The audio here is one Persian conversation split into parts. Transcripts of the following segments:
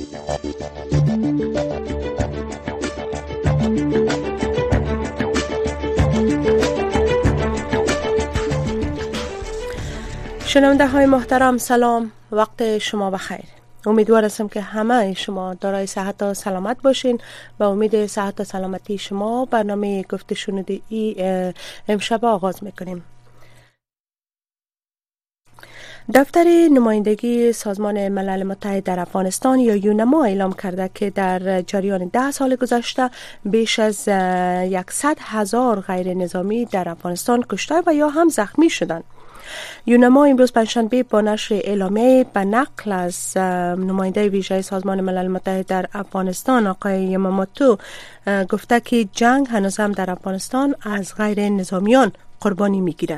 شنونده های محترم سلام، وقت شما بخیر. امیدوار هستم که همه شما دارای صحت و سلامت باشین. با امید صحت و سلامتی شما برنامه گفت شنودی امشب آغاز میکنیم. دفتر نمایندگی سازمان ملل متحد در افغانستان یا یونما اعلام کرده که در جریان 10 سال گذشته بیش از 100,000 غیر نظامی در افغانستان کشته و یا هم زخمی شدند. یونما امروز پنجشنبه با نشر اعلامیه به نقل از نماینده ویژه سازمان ملل متحد در افغانستان آقای یاماموتو گفته که جنگ هنوز هم در افغانستان از غیر نظامیان قربانی میگیره.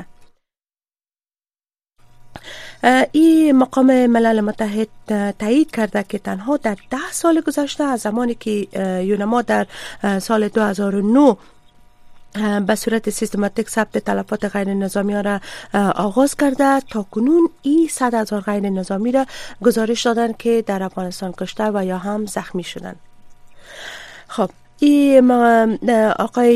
این مقام ملل متحد تایید کرده که تنها در 10 سال گذشته از زمانی که یونما در سال 2009 به صورت سیستماتیک ثبت تلفات غیر نظامی را آغاز کرده تا کنون این 100,000 غیر نظامی را گزارش دادن که در افغانستان کشته و یا هم زخمی شدن. خب این آقای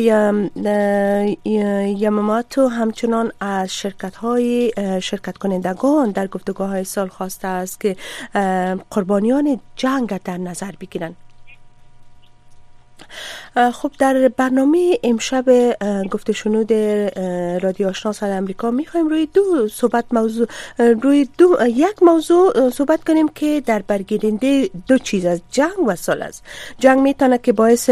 یاماموتو همچنان از شرکت کنندگان در گفتگوهای صلح خواسته است که قربانیان جنگ در نظر بگیرند. خب در برنامه امشب گفت شنود رادیو آشنا صدای امریکا میخوایم روی یک موضوع صحبت کنیم که در برگیرنده دو چیز از جنگ و صلح است. جنگ میتونه که باعث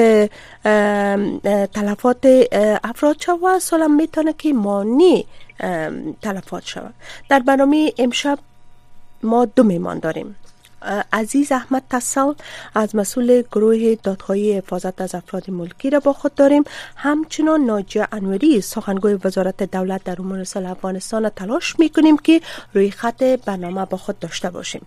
تلفات افراد شود و صلح میتونه که مانع تلفات شود. در برنامه امشب ما دو میهمان داریم. عزیز احمد تسل از مسئول گروه دادخواهی حفاظت از افراد ملکی را با خود داریم. همچنان ناجیه انوری سخنگوی وزارت دولت در امور صلح افغانستان را تلاش میکنیم که روی خط برنامه با خود داشته باشیم.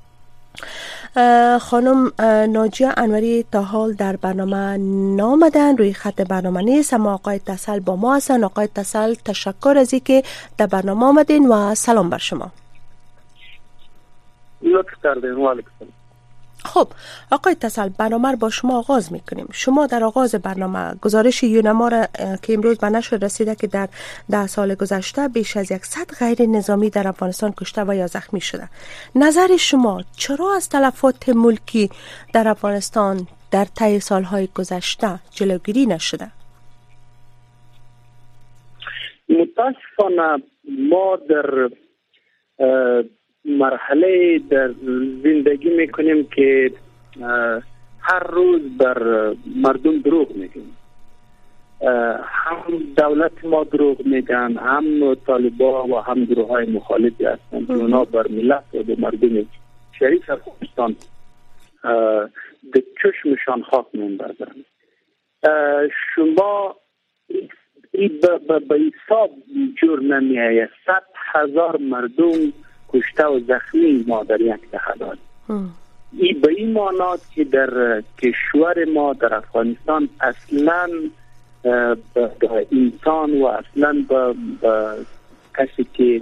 خانم ناجیه انوری تا حال در برنامه نامدن، روی خط برنامه نیست، اما آقای تسل با ما هستن. آقای تسل تشکر از اینکه در برنامه آمدین و سلام بر شما. خب آقای تسل، برنامه رو با شما آغاز میکنیم. شما در آغاز برنامه گزارش یونما را که امروز به نشر رسیده که در 10 سال گذشته بیش از 100 غیر نظامی در افغانستان کشته و یا زخمی شده. نظر شما چرا از تلفات ملکی در افغانستان در طی سالهای گذشته جلوگیری نشده؟ متاسفانه ما در مرحله در زندگی میکنیم که هر روز بر مردم دروغ میگیم. هم دولت ما دروغ میگن، هم طالبان و هم گروه های مخالفی هستند که اونا بر ملت و به مردم شریف افغانستان به چشمشان خاک میندازند. شما به حساب جور نمیآید. 100,000 مردم کشته و زخمی ما در یک دهه داریم. این به این معنی که در کشور ما در افغانستان اصلا به انسان و اصلا به کسی که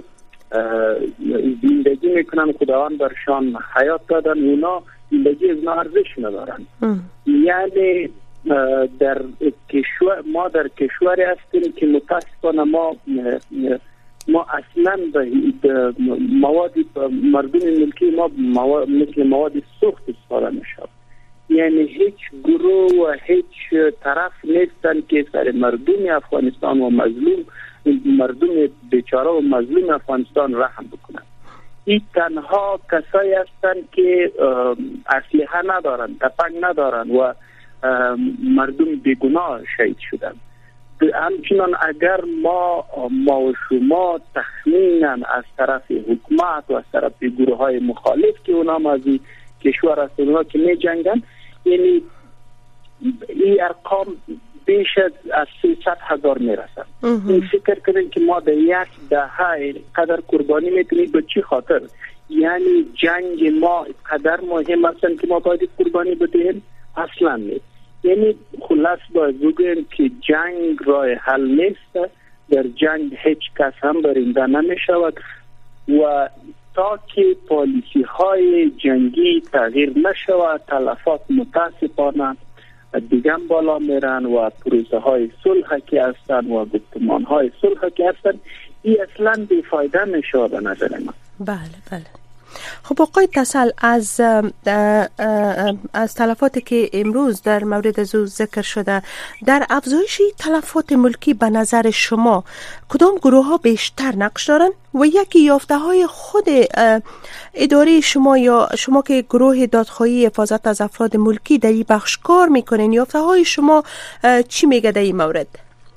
زندگی میکنن خداوند برشان حیات دادن، اونا زندگی از ارزش ندارن. یعنی در کشور ما در کشوری هستیم که متاسفانه ما اصلا به مواد مردم ملکی ما مثل مواد سوخت استفاده میشود. یعنی هیچ گروه و هیچ طرف نیستن که سر مردم افغانستان و مردم بیچاره و مظلوم افغانستان رحم بکنن. این تنها کسایی هستند که اسلحه ندارن، تفنگ ندارن و مردم بیگناه شهید شدن. همچنان اگر ما و شما تخمینا از طرف حکومت و از طرف گروه های مخالف که اونا از این کشور هستن، اونا که می جنگن، یعنی این ارقام بیش از 300,000 می رسن. این فکر کنید که ما در یک دهه قدر قربانی میکنیم به چی خاطر؟ یعنی جنگ ما قدر مهم هستن که ما باید قربانی بدهیم؟ اصلا نیست. یعنی خلاص باید بگویم که جنگ راه حل نیست. در جنگ هیچ کس هم برنده نمی شود و تا که پالیسی های جنگی تغییر نشود تلفات متاسفانه دیگه بالا میرن و پروسه های صلح که هستن و گفتمان های صلح که هستن این اصلا بیفایده میشه به نظر من. بله بله. خب آقای تسل، از تلفاتی که امروز در مورد زو ذکر شده، در افزایش تلفات ملکی به نظر شما کدام گروه ها بیشتر نقش دارن و یکی یافته های خود اداره شما یا شما که گروه دادخواهی حفاظت از افراد ملکی در این بخش کار میکنین، یافته های شما چی میگه در این مورد؟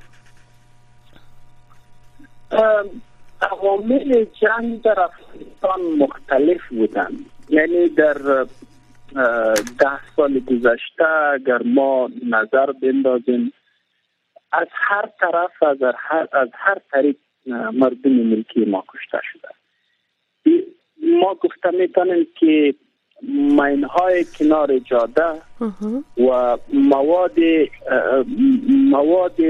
عوامل جنگ در افغانستان مختلف بودن. یعنی در 10 سال گذشته اگر ما نظر بندازیم از هر طرف از هر طریق مردم ملکی ما کشته شده. ما گفته میتونیم که ماین‌های کنار جاده و مواد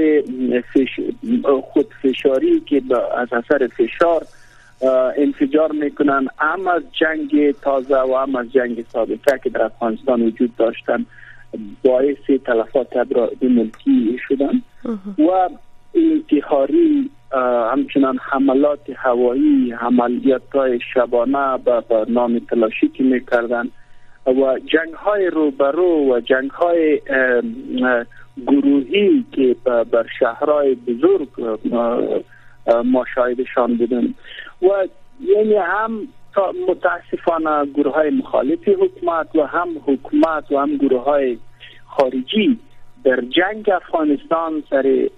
خودفشاری که از اثر فشار انفجار میکنن، هم از جنگ تازه و هم از جنگ سابقه که در افغانستان وجود داشتن باعث تلفات افراد ملکی شدن و انتحاری، همچنان حملات هوایی، عملیات‌های شبانه به نام تلاشی که میکردن و جنگ‌های روبرو و جنگ‌های گروهی که بر شهرهای بزرگ ما شاهدشان بودیم و یعنی هم متاسفانه گروه‌های مخالف حکومت و هم حکومت و هم گروه‌های خارجی در جنگ افغانستان سر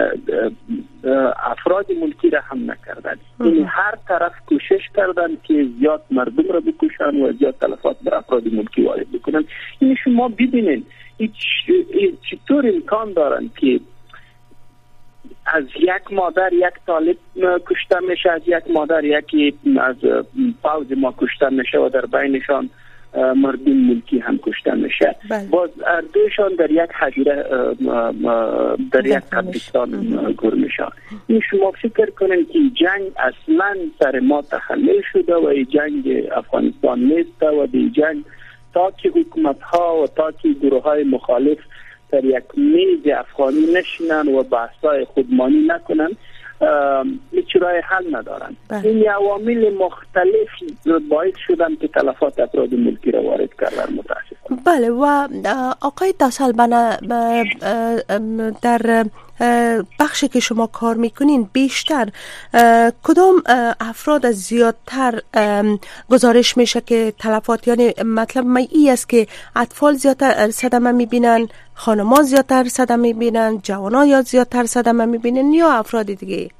افراد ملکی را هم نکردن. یعنی هر طرف کوشش کردن که زیاد مردم را بکشن و زیاد تلفات بر افراد ملکی وارد بکنن. این شما ببینید چطور امکان دارن که از یک مادر یک طالب کشته میشه، از یک مادر یکی از فوج ما کشته میشه و در بینشان مردم ملکی هم کشته میشه. باز دویشان در یک حجره در یک قبرستان گور میشه. این شما فکر کنین که جنگ اصلا سر ما تحمیل شده و این جنگ افغانستان نیست و این جنگ تا که حکومت ها و تا که گروه های مخالف در یک میز افغانی نشینن و بحثای خودمانی نکنن هیچ راه حل ندارن. این عوامل مختلف باعث شدن که تلفات افراد ملکی را وارد کردن متاسفانه. بله. و آقای تسل، در بخشی که شما کار میکنین بیشتر کدام افراد از زیادتر گزارش میشه که تلفات، یعنی مطلب من این است که اطفال زیادتر صدمه میبینن، خانم‌ها زیادتر صدمه میبینن، جوانان یا زیادتر صدمه میبینن یا افراد دیگه؟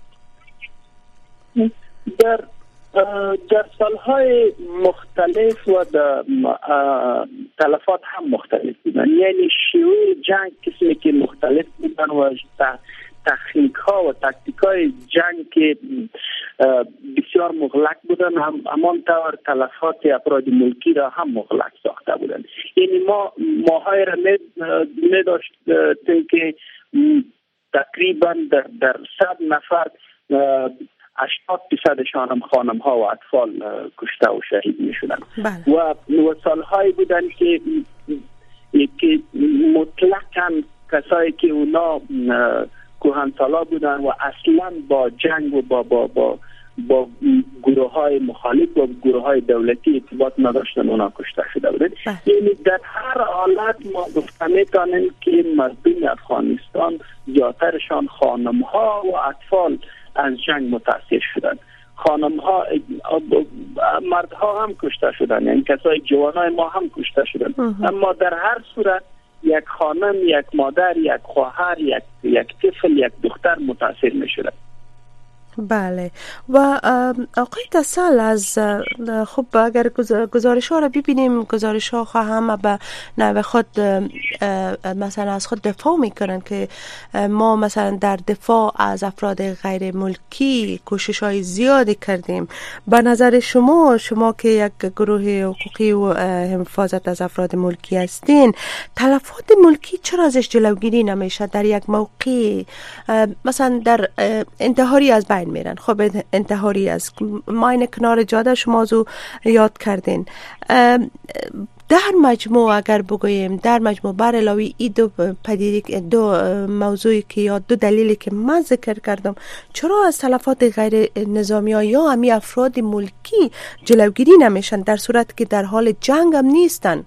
در سالهای مختلف و تلفات هم مختلف بودن. یعنی شیوه جنگ قسمی که مختلف بودن و تکنیک ها و تاکتیک های جنگ که بسیار مغلق بودن، همان طور تلفات افراد ملکی را هم مغلق ساخته بودن. یعنی ماهای را می داشتیم که تقریبا در 100 نفر 80% هم خانم ها و اطفال کشته و شهید می شدن. و سالهایی بودن که مطلقاً کسایی که اونا کهنسالا بودن و اصلا با جنگ و با گروه های مخالف و گروه های دولتی ارتباط نداشتن، اونا کشته شده بودن. یعنی در هر حالت ما گفته میتونیم که مردم افغانستان زیادترشان خانم ها و اطفال از جنگ متاثر شدن. خانم ها، مردها هم کشته شدن، یعنی کسای جوانای ما هم کشته شدن. اما در هر صورت یک خانم، یک مادر، یک خواهر، یک طفل، یک دختر متاثر می شدن. بله. و آقای تسل، از خب اگر گزارش ها را ببینیم، گزارش ها هم به نوع خود مثلا از خود دفاع میکنن که ما مثلا در دفاع از افراد غیر ملکی کوشش های زیادی کردیم. به نظر شما که یک گروه حقوقی و حفاظت از افراد ملکی هستین، تلفات ملکی چرا ازش جلوگیری نمیشه در یک موقع مثلا در انتحاری از بین بین میرن. خب انتحاری است. ماین کنار جاده شما موضوع یاد کردین. در مجموع اگر بگوییم در مجموع بر علاوه این دو موضوعی که یا دو دلیلی که من ذکر کردم، چرا از تلفات غیر نظامی ها یا همی افراد ملکی جلوگیری نمیشن در صورت که در حال جنگ هم نیستن؟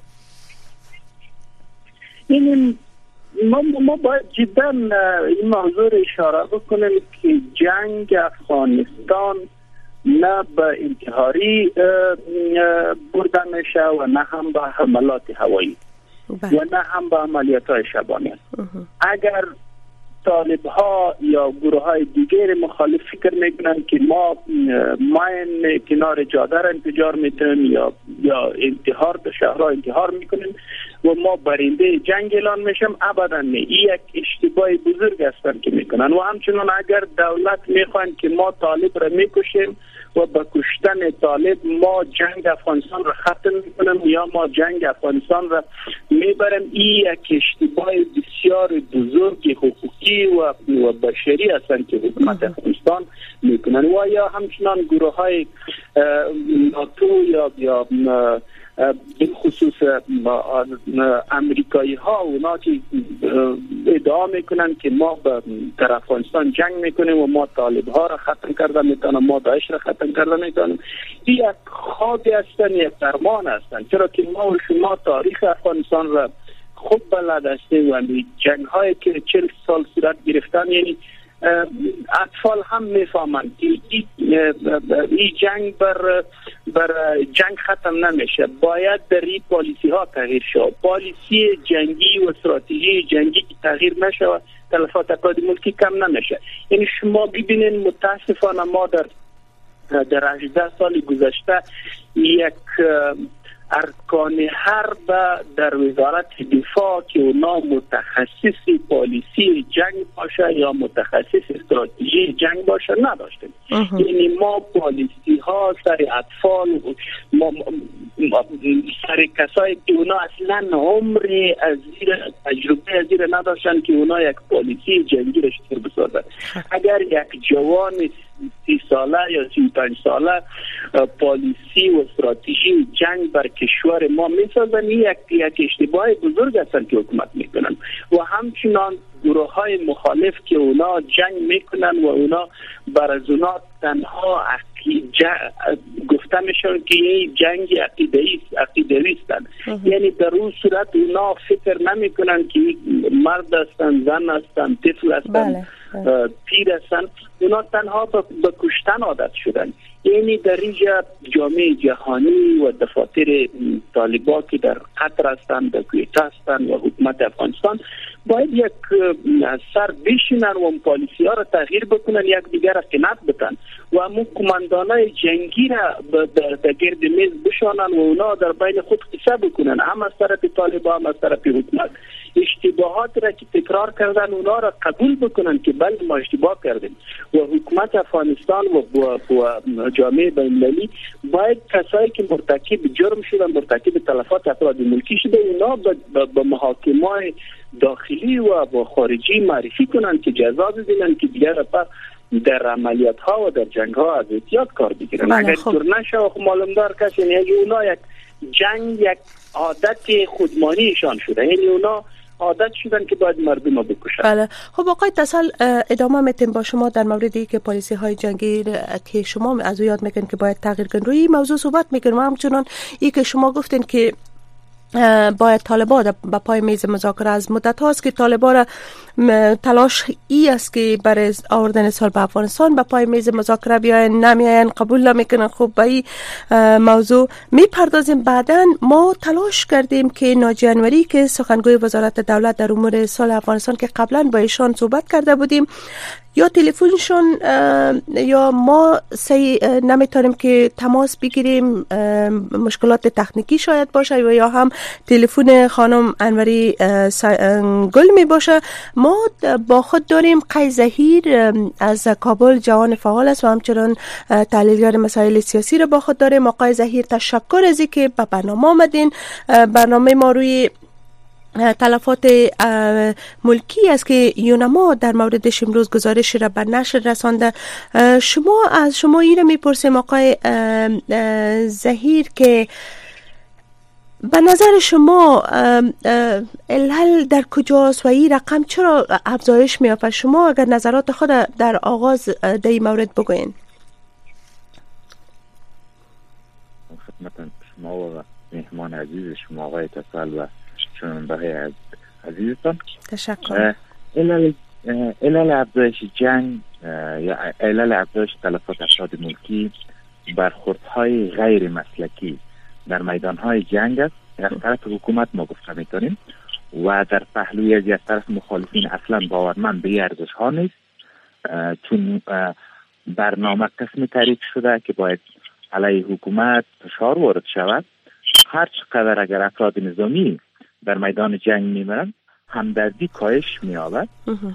این ما باید جدا این موضوع رو اشاره بکنیم که جنگ افغانستان نه به انتحاری برده میشه و نه هم به حملات هوایی و نه هم به عملیات های شبانه. اگر طالب ها یا گروه های دیگر مخالف فکر میکنن که ما ماین کنار جاده را انفجار میتونیم یا انتحار به شهرها انتحار میکنیم و ما برنده جنگ اعلان میشم، ابدا نه. این یک اشتباه بزرگ هستن که میکنن. و همچنان اگر دولت میخوان که ما طالب را میکشیم و با کشتن طالب ما جنگ افغانستان را ختم میکنیم یا ما جنگ افغانستان را میبریم، این یک اشتباه بسیار بزرگ حقوقی و بشری هستند که حکومت افغانستان میکنن. و یا همچنان گروه های ناتو یا خصوص امریکایی ها اونا که ادعا میکنن که ما در افغانستان جنگ میکنیم و ما طالب ها را ختم کرده میتونیم، ما داعش را ختم کرده میتونیم، این یک خوابی هستن، یک درمان هستن. چرا که ما و شما تاریخ افغانستان را خوب بلد هستیم و جنگ هایی که 40 سال صورت گرفتن، یعنی اطفال هم میفهمند که این جنگ بر جنگ ختم نمیشه. باید در این پالیسی ها تغییر شد. پالیسی جنگی و استراتژی جنگی که تغییر نشه و تلفات افراد ملکی کم نمیشه. یعنی شما ببینید متاسفانه ما در 18 سال گذشته یک ارکان حرب در وزارت دفاع که اونا متخصص پالیسی جنگ باشه یا متخصص استراتژی جنگ باشه نداشتیم. یعنی ما پالیسی ها سر اطفال، سر کسایی که اونا اصلا عمر از تجربه از زیر نداشتن که اونا یک پالیسی جنگی را شکل بسازن. اگر یک جوان 30 ساله یا 35 ساله پالیسی و استراتژی جنگ بر کشور ما میسازن، یک اشتباه بزرگ هستن که حکومت میکنن. و همچنان گروه های مخالف که اونا جنگ میکنن و اونا بر از اونا تنها گفته میشون که این جنگ عقیده‌ای هستن. یعنی در اون صورت اونا فکر نمیکنن که مرد هستن، زن هستن، طفل هستن، پیر هستن. اونا تنها به کشتن عادت شدن. یعنی در اینجا جامعه جهانی و دفاتر طالبان که در قطر هستند، در کویت هستند و حکومت افغانستان باید یک سر بشینن و پالیسی ها را تغییر بکنن، یک دیگر را قناعت بدن و همون کماندانای جنگی را در گرد میز بشانن و اونا در بین خود قصه بکنن، هم از طرف طالبان هم از طرف حکومت. اشتباهات را که تکرار کردن اونا را قبول بکنن که بله ما اشتباه کردیم و حکومت افغانستان و جامعه بین‌المللی باید کسایی که مرتکب جرم شدن، مرتکب تلفات افراد ملکی شده، اونا به محاکمات داخلی و با خارجی معرفی کنن که جزا بدن که دیگر در عملیات ها و در جنگ ها از احتیاط کار بگیرن. اگر طور نشه و معلومدار کسی، یعنی اونا یک جنگ یک عادت خودمانیشان شده، یعنی اونا عادت شدن که باید مردم رو بکشن. بله. خب آقای تصل ادامه میتیم با شما در موردی که پالیسی های جنگی که شما از او یاد میکنین که باید تغییر کنن روی موضوع صحبت میکنیم. همچنان ای که شما گفتین که باید طالبان به پای میز مذاکره، از مدت هاست که طالبان را تلاش ای است که برای آوردن سال به افغانستان به پای میز مذاکره بیاین، نمیاین، قبول نمیکنن. خب به این موضوع میپردازیم بعداً. ما تلاش کردیم که ناجی انوری که سخنگوی وزارت دولت در امور صلح افغانستان که قبلا با ایشان صحبت کرده بودیم، یا تلفنشون یا ما نمیتونیم که تماس بگیریم، مشکلات تکنیکی شاید باشه و یا هم تلفن خانم انوری گل می باشه. ما با خود داریم قیس ظهیر از کابل، جوان فعال است و همچنان تحلیلگر مسائل سیاسی را با خود داریم. آقای ظهیر تشکر از اینکه به برنامه آمدین. برنامه ما روی تلفات ملکی است که یونما در موردش امروز گزارش را به نشر رسانده. از شما این را میپرسیم آقای ظهیر که به نظر شما علل در کجاست و این رقم چرا افزایش می‌یافت؟ شما اگر نظرات خود در آغاز در این مورد بگوین. خدمت شما و مهمان عزیز شما آقای تسل و شنونده عزیزتان تشکر. علل افزایش جنگ یا علل افزایش تلفات افراد ملکی برخوردهای غیر مسلکی در میدانهای جنگ است. از طرف حکومت ما گفته میتونیم و در پهلوی از طرف مخالفین اصلا باورمند به ارزش ها نیست، چون برنامه قسمی تعریف شده که باید علیه حکومت فشار وارد شود. هر چقدر اگر افراد نظامی در میدان جنگ میمرن همدردی کاهش می‌یابد.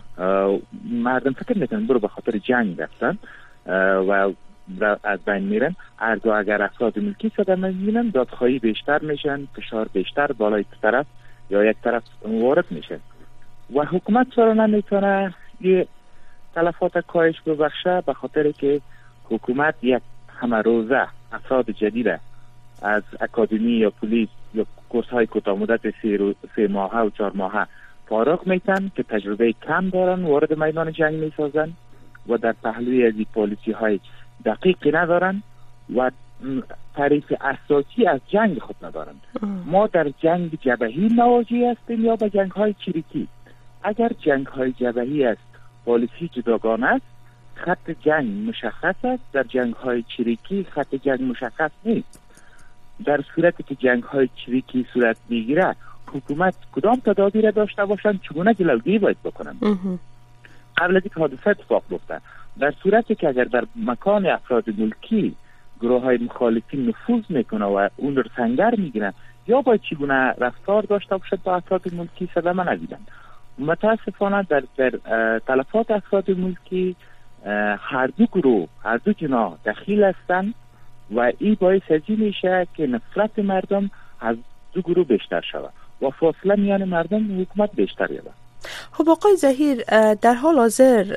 مردم فکر میکنن برو به خاطر جنگ رفتن و از بین میرن. ارگاه اگر افراد ملکی صدمه میبینن دادخواهی بیشتر میشن، فشار بیشتر بالای طرف یا یک طرف وارد میشه و حکومت چرا نمیتونه یه تلفات کاهش ببخشه؟ به خاطر که حکومت یک همه روزه افراد جدید از اکادمی یا پلیس یا کورس های کوتاه مدت 3 ماهه و 4 ماهه فارغ میتن که تجربه کم دارن، وارد میدان جنگ میسازن و در پهلوی از پالیسی های دقیقی ندارن و تعریف اساسی از جنگ خود ندارن. ما در جنگ جبهی مواجه هستیم یا به جنگ های چریکی. اگر جنگ های جبهی است پالیسی جداگانه است، خط جنگ مشخص است. در جنگ های چریکی خط جنگ مشخص نیست. در صورتی که جنگ های چریکی صورت میگیره حکومت کدام تدابیر داشته باشند، چگونه جلوگیری باید بکنن قبل از اینکه حادثه اتفاق بیفته. در صورتی که اگر در مکان افراد ملکی گروه های مخالفین نفوذ میکنه و اون رو سنگر میگیرن، یا باید چگونه رفتار داشته باشد با افراد ملکی صدمه نگیرن. متاسفانه در تلفات افراد ملکی هر دو گروه، هر دو جناح دخیل هستند و این باعث از این میشه که نفرت مردم از دو گروه بیشتر شود و فاصله میان مردم و حکومت بیشتر یابد. خب آقای ظهیر، در حال حاضر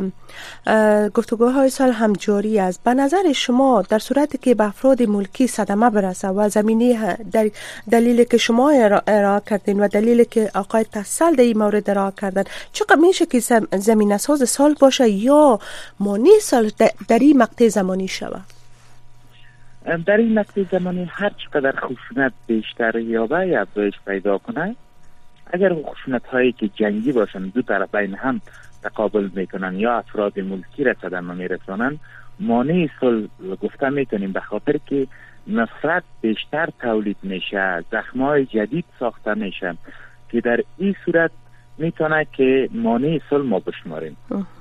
گفتگوهای سال هم جاری است. به نظر شما در صورتی که به افراد ملکی صدمه برسه و زمینه در دلیلی که شما ارائه کردین و دلیلی که آقای تسل در این مورد ارائه کردن، چقدر میشه که زمینه ساز سال باشه یا مانع سال در این مقطع زمانی شود؟ در این مقطع زمانی هر چقدر خشونت بیشتر یابه یا افزایش پیدا کنه، اگر خشونت هایی که جنگی باشن دو طرف بین هم تقابل میکنن یا افراد ملکی را صدمه میرسانن، مانع صلح گفته میتونیم، به خاطر که نفرت بیشتر تولید میشه، زخمای جدید ساخته میشن که در این صورت میتونه که مانع صلح ما بشماریم.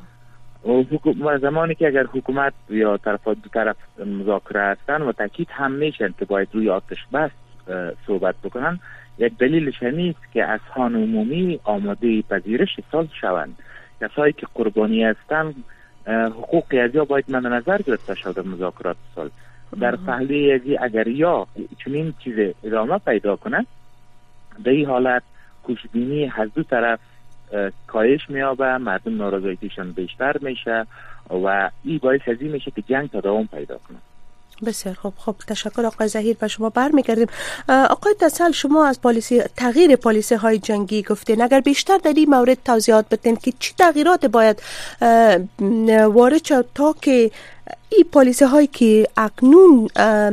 و زمانی که اگر حکومت یا دو طرف مذاکره هستن و تاکید هم میشن که باید روی آتش بس صحبت بکنن، یک دلیلش نیست که اذهان عمومی آماده پذیرش صلح شوند. کسایی که قربانی هستن حقوق ازیا باید مد نظر گرفته شده مذاکرات صلح. در پهلوی ازی اگر یا چنین چیز ادامه پیدا کنه، در این حالت خوشبینی از دو طرف کاهش میابه، مردم نارضایتیشون بیشتر میشه و این باعث از این میشه که جنگ تداوم پیدا کنه. بسیار خوب. خب تشکر آقای ظهیر. به شما برمیگردیم. آقای تسل، شما از تغییر پالیسی های جنگی گفتین، اگر بیشتر در این مورد توضیحات بدین که چی تغییرات باید وارد شد تا که این پالیسی هایی که اکنون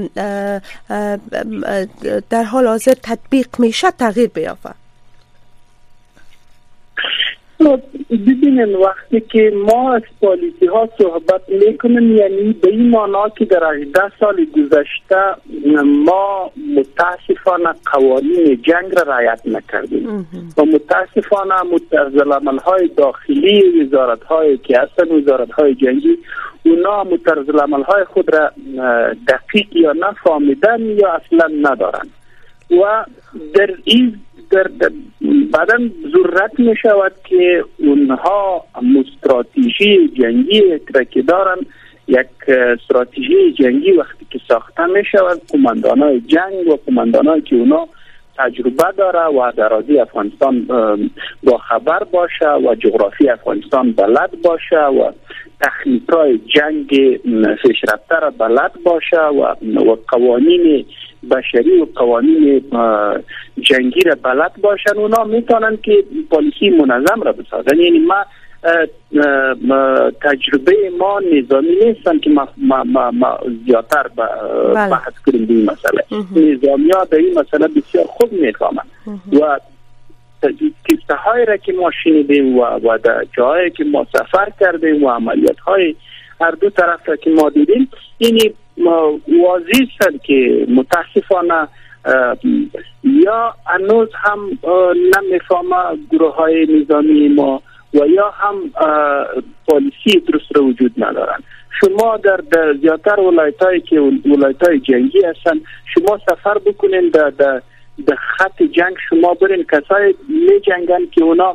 در حال حاضر تطبیق میشه تغییر بیافته؟ ببینن وقتی که ما از پالیسی ها صحبت میکنیم، یعنی به این معنا که در 18 سال گذشته ما متاسفانه قوانین جنگ را رعایت نکردیم و متاسفانه طرزالعمل های داخلی وزارت هایی که هستن، وزارت های جنگی، اونا طرزالعمل های خود را دقیق یا نفهمیدن یا اصلا ندارن و در این بعدا ضرورت می شود که اونها استراتژی جنگی که دارن، یک استراتژی جنگی وقتی که ساخته می شود، کماندانای جنگ و کماندانایی که اونا تجربه داره و در اراضی افغانستان با خبر باشه و جغرافی افغانستان بلد باشه و تخنیک‌های جنگ پیشرفته را بلد باشه و قوانین بشری و قوانین جنگی را بلد باشن. اونا میتونن که پالیسی منظم را بسازن. یعنی ما تجربه ما نظامی نیستن که ما زیادتر بحث کنیم به این مسئله. نظامی ها در این مسئله بسیار خوب میفهمن و کیسه هایی را که ما شنیدیم و در جایی که ما سفر کردیم و عملیات های هر دو طرف را که ما دیدیم، یعنی واضح است که متاسفانه یا هنوز هم نمیفهمه گروه های نظامی ما و یا هم پالیسی درست را وجود ندارن. شما در زیادتر ولایت‌هایی که ولایت‌های جنگی هستن، شما سفر بکنین در خط جنگ، شما برین کسای می جنگن که اونا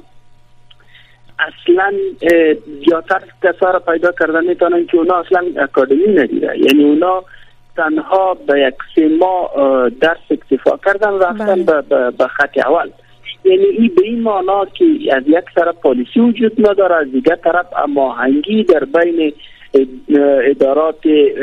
اصلا زیادتر کسا را پیدا کردن میتونن که اونا اصلا اکادمی ندیده، یعنی اونا تنها به یک 3 ماه درس اکتفا کردن رفتن به خط اول. یعنی این به این معنا که از یک طرف پالیسی وجود نداره، از دیگر طرف هماهنگی در بین ادارات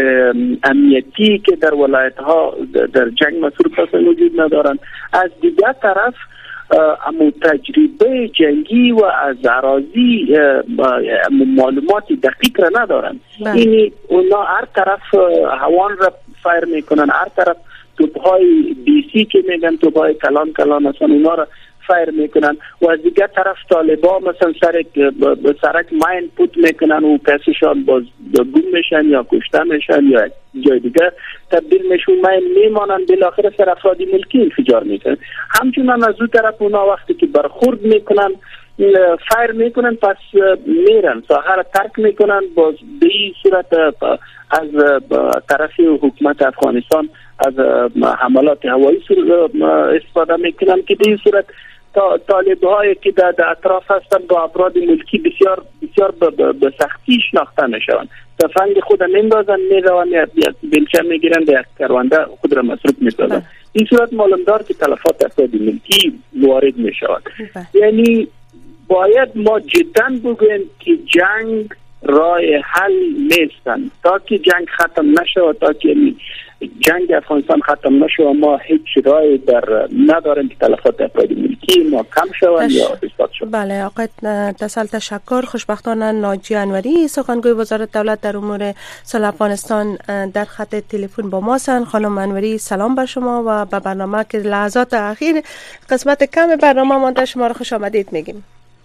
امنیتی که در ولایت ها در جنگ مسئول هستند وجود ندارن، از دیگر طرف اما تجربه جنگی و از اراضی معلومات دقیق را ندارن. یعنی اونا هر طرف هوان را فایر میکنن، هر طرف توپهای دیسی که میگن توپهای کلان هستن اونا را فایر میکنن و از دیگر طرف طالبا مثلا سرک ماین پوت میکنن و کسیشان باز گم میشن یا کشته میشن یا جای دیگر تبدیل میشون ماین میمانن، بالاخره سر افراد ملکی انفجار میکنن. همچنان از اون طرف اونا وقتی که برخورد میکنن فایر میکنن، پس میرن ساحه را ترک میکنن. باز به این صورت از طرف حکومت افغانستان از حملات هوایی استفاده میکنن که به این صورت طالب هایی که در اطراف هستن با افراد ملکی بسیار بسیار به سختی شناخته میشوند. تفنگ خود نمیندازن، میروند بلچه میگیرن به یک کرونده خود را مصروف میسازن. این صورت معلوم دار که تلفات افراد ملکی وارد میشوند. یعنی باید ما جدا بگوییم که جنگ راه حل نیستن. تا که جنگ ختم نشود، تا که جنگ افغانستان ختم نشود، ما هیچ راهی در نداریم که تلفات افراد ملکی ما کم شود یا اثبات شود. بله آقای تشکر. خوشبختانه ناجی انوری سخنگوی وزارت دولت در امور صلح افغانستان در خط تلفن با ما هستند. خانم انوری سلام بر شما و به برنامه که لحظات اخیر قسمت کم برنامه مانده شما را خوش آمدید میگیم.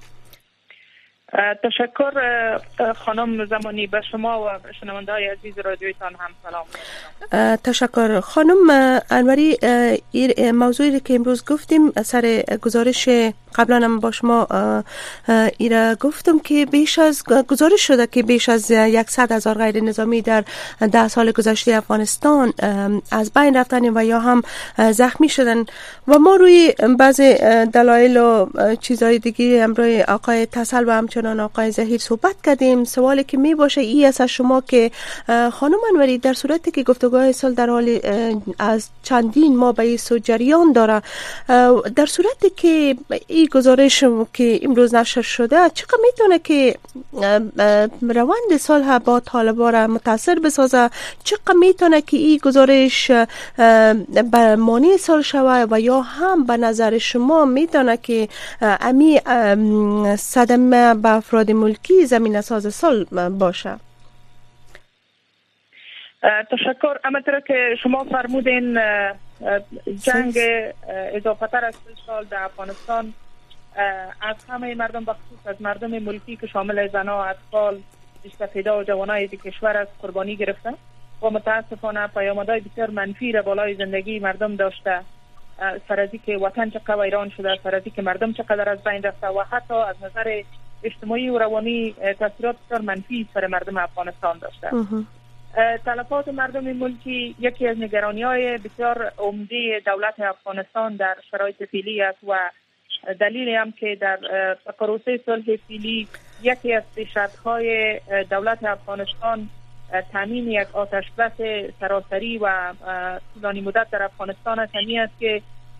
تشکر خانم زمانی، به شما و شنونده‌های عزیز رادیویتان هم سلام. تشکر خانم انوری. موضوعی که امروز گفتیم سر گزارش قبلا هم با شما ایره گفتم که گزارش شده که بیش از 100,000 غیر نظامی در 10 سال گذشته افغانستان از بین رفتن و یا هم زخمی شدن و ما روی بعض دلایل و چیزهای دیگه امروز آقای تسل و همچنان آقای زهیر صحبت کردیم. سوالی که می باشه ای است از شما که خانم انوری در صورتی که گفتگوهای سال در حال از چندین ماه به این جریان داره، در صورتی که این گزارش که امروز نشر شده چقدر میتونه که روند صلح با طالبان را متاثر بسازه؟ چقدر میتونه که این گزارش به مانع صلح شود و یا هم به نظر شما میتونه که امی صدمه به افراد ملکی زمینه ساز صلح باشه؟ تشکر. همانطور که شما فرمودین جنگ اضافه تر از 3 سال در افغانستان از همه مردم، بخصوص از مردم ملکی که شامل زنها، اطفال، سپیدا و جوانای کشور از قربانی گرفته و متاسفانه پیامدهای بسیار منفی را بالای زندگی مردم داشته، سر از اینکه وطن چقدر ویران شده، سر از اینکه مردم چقدر از بین رفته و حتی از نظر اجتماعی و روانی تاثیرات بسیار منفی سر مردم افغانستان داشته. تلفات مردم ملکی یکی از نگرانی‌های بسیار عمده دولت افغانستان در شرایط فعلی است و دلیلی هم که در پروسه صلح فعلی یکی از پیشرفت‌های دولت افغانستان تامین یک آتش‌بس سراسری و طولانی مدت در افغانستان است، همین است که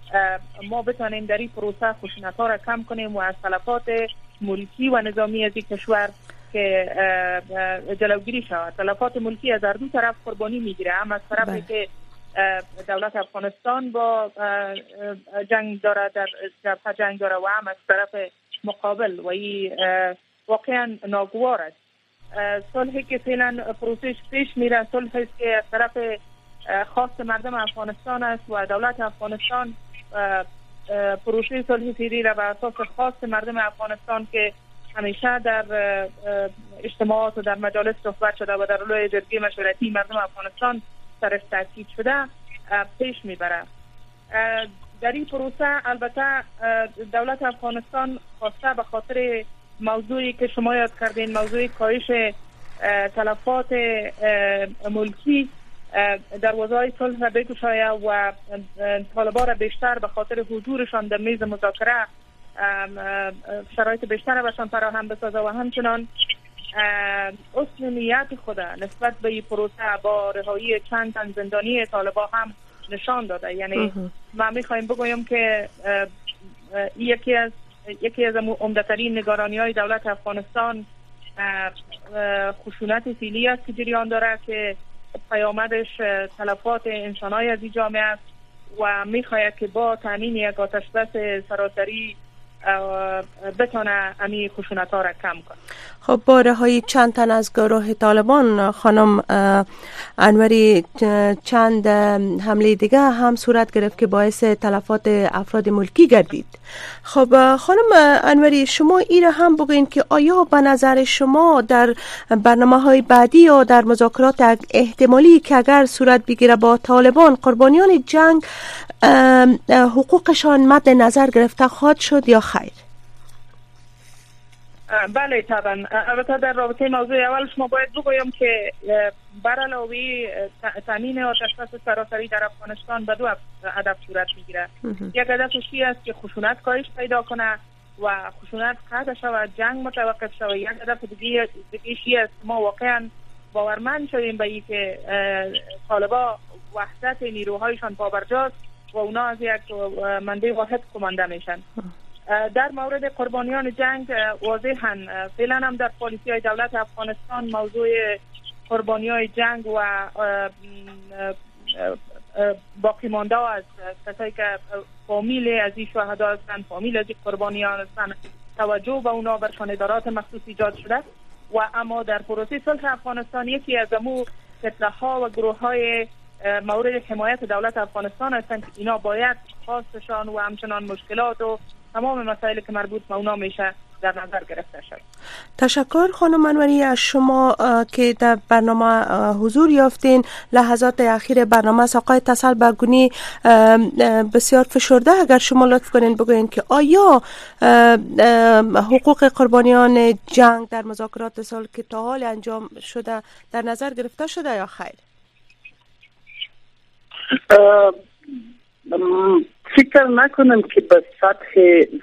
ما بتانیم در این پروسه خشونت ها را کم کنیم و از تلفات ملکی و نظامی از این کشور که جلوگیری شود. تلفات ملکی از هر دو طرف قربانی میگیره، هم از طرفی که دولت افغانستان با جنگ داره، در جبهه جنگ داره، و هم از طرف مقابل، و این واقعا ناگوار است. صلحی که فعلا پروسش پیش میره، صلحی است که از طرف خواست مردم افغانستان است و دولت افغانستان پروسه صلح سیری را بر اساس خواست مردم افغانستان که همیشه در اجتماعات و در مجالس صحبت شده و در لوی جرگه مشورتی مردم افغانستان سرش تاکید شده پیش میبره. در این پروسه البته دولت افغانستان خواسته به خاطر موضوعی که شما یاد کردین، موضوع کاهش تلفات ملکی، دروازه‌های صلح را بگشایه و طالبان را بیشتر به خاطر حضورشان در میز مذاکره شرایط بیشتر بهشان فراهم بسازه و همچنان اصل نیت خود نسبت به این پروسه با رهایی چند تن زندانی طالبان هم نشان داده. یعنی ما میخوایم بگویم که یکی از عمده‌ترین نگرانی‌های دولت افغانستان خشونت فعلی است که جریان داره که پیامدش تلفات انسان‌های از این جامعه است و می‌خواهد که با تامین یک آتش‌بس سراسری بتونه امی خشونت‌ها را کم کنه. خب با رهایی چند تن از گروه طالبان خانم انوری، چند حمله دیگه هم صورت گرفت که باعث تلفات افراد ملکی گردید. خب خانم انوری، شما این را هم بگوین که آیا به نظر شما در برنامه‌های بعدی یا در مذاکرات احتمالی که اگر صورت بگیره با طالبان، قربانیان جنگ حقوقشان مد نظر گرفته خواهد شد یا خیر؟ بله طبعا. البته در رابطه موضوع اول شما باید بگویم که بر علاوه تامین آتش‌بس سراسری در افغانستان به دو هدف صورت میگیره. یک هدفش است که خشونت کاهش پیدا کنه و خشونت قطع شود، جنگ متوقف شود. یک هدف دیگه است ما واقعا باورمند شویم به اینکه طالبان وحدت نیروهایشان پابرجاست و اونا از یک منبع واحد کمانده میشن. در مورد قربانیان جنگ واضحاً فعلا هم در پالیسی های دولت افغانستان موضوع قربانی های جنگ و باقی مانده از کسایی که فامیل از این شهدا هستند، فامیل از این قربانیان هستند، توجه به اونا برشان ادارات مخصوص ایجاد شده. و اما در پروسه صلح افغانستان یکی از امو کتله ها و گروه های مورد حمایت دولت افغانستان هستند که اینا باید خواستشان و همچنان مشکلات و تمام مسائلی که مربوط به اونا میشه در نظر گرفته شد. تشکر خانم انوری از شما که در برنامه حضور یافتین. لحظات اخیر برنامه آقای تسل بگونی بسیار فشرده، اگر شما لطف کنین بگوین که آیا حقوق قربانیان جنگ در مذاکرات صلح که تا حال انجام شده در نظر گرفته شده یا خیر؟ فکر نکنم که به سطح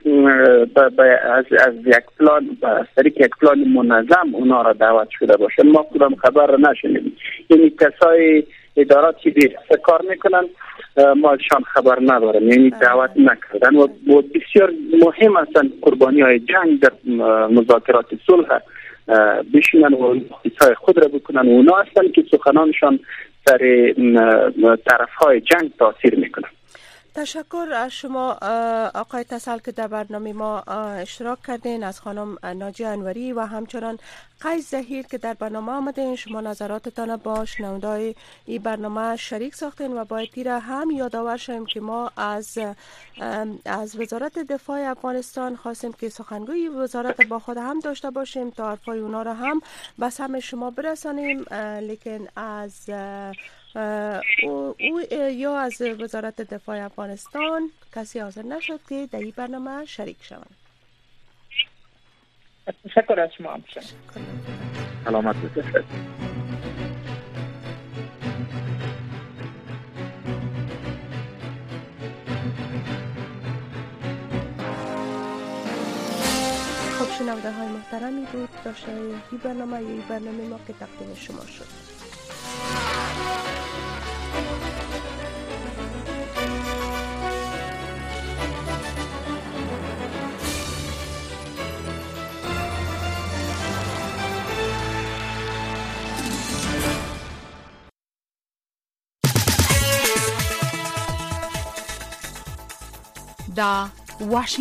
از یک پلان از طریق یک پلان منظم اونا را دعوت شده باشه. ما کدام خبر را نشنیدیم. یعنی کسای ادارات که کار میکنن ما شان خبر نداریم، یعنی دعوت نکردن و بسیار مهم هستند قربانی های جنگ در مذاکرات صلح بشینن و حسای خود را بکنن. اونا هستند که سخنانشان سر طرف های جنگ تاثیر میکنن. تشکر از شما آقای تسل که در برنامه ما اشتراک کردین، از خانم ناجیه انوری و همچنان قیس ظهیر که در برنامه آمدین. شما نظراتتان با شنوندای این برنامه شریک ساختین و باید را هم یادآور شویم که ما از وزارت دفاع افغانستان خواستیم که سخنگوی وزارت با خود هم داشته باشیم تا حرفای اونا را هم به سمع شما برسانیم، لیکن از او یا از وزارت دفاع افغانستان کسی حاضر نشد که در این برنامه شریک شوند. تشکر از شما. سلامت باشید. خب شنونده های محترمی بود داشته این برنامه ما که تقدیم شما شد. دا